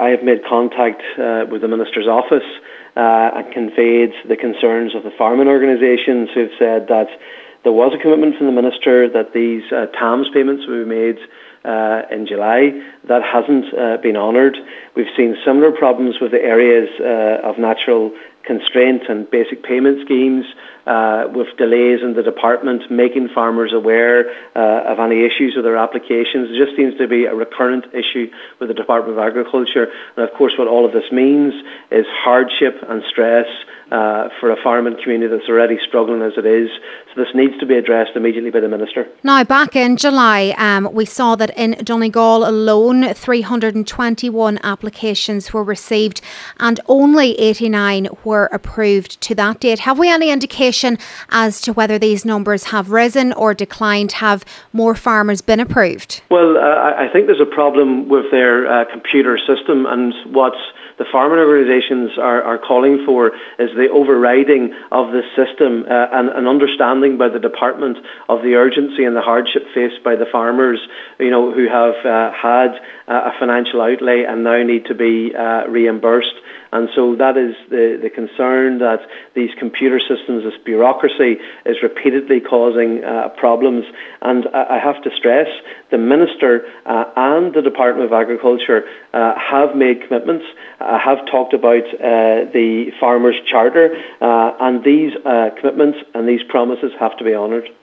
I have made contact with the Minister's office and conveyed the concerns of the farming organisations who have said that there was a commitment from the Minister that these TAMS payments would be made in July. That hasn't been honoured. We've seen similar problems with the areas of natural constraint and basic payment schemes, with delays in the department making farmers aware of any issues with their applications. It just seems to be a recurrent issue with the Department of Agriculture. And of course what all of this means is hardship and stress for a farming community that's already struggling as it is. So this needs to be addressed immediately by the Minister. Now, back in July, we saw that in Donegal alone, 321 applications were received and only 89 were approved to that date. Have we any indication as to whether these numbers have risen or declined? Have more farmers been approved? Well, I think there's a problem with their computer system, and what the farming organisations are calling for is the overriding of this system and an understanding by the department of the urgency and the hardship faced by the farmers, who have had a financial outlay and now need to be reimbursed. And so that is the concern, that these computer systems, this bureaucracy, is repeatedly causing problems. And I have to stress, the Minister and the Department of Agriculture have made commitments, have talked about the Farmers' Charter, and these commitments and these promises have to be honoured.